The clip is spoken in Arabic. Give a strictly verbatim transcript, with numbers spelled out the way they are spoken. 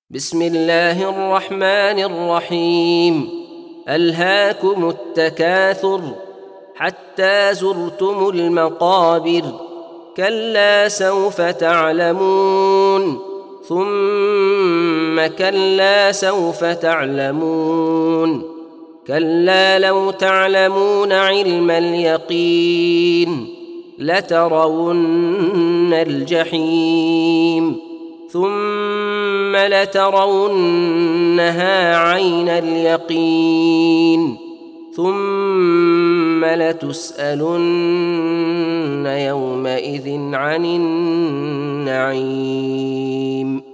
بسم الله الرحمن الرحيم. ألهاكم التكاثر حتى زرتم المقابر، كلا سوف تعلمون ثم كلا سوف تعلمون، كلا لو تعلمون علم اليقين لترون الجحيم ثم لترونها عين اليقين ثم لتسألن يومئذ عن النعيم.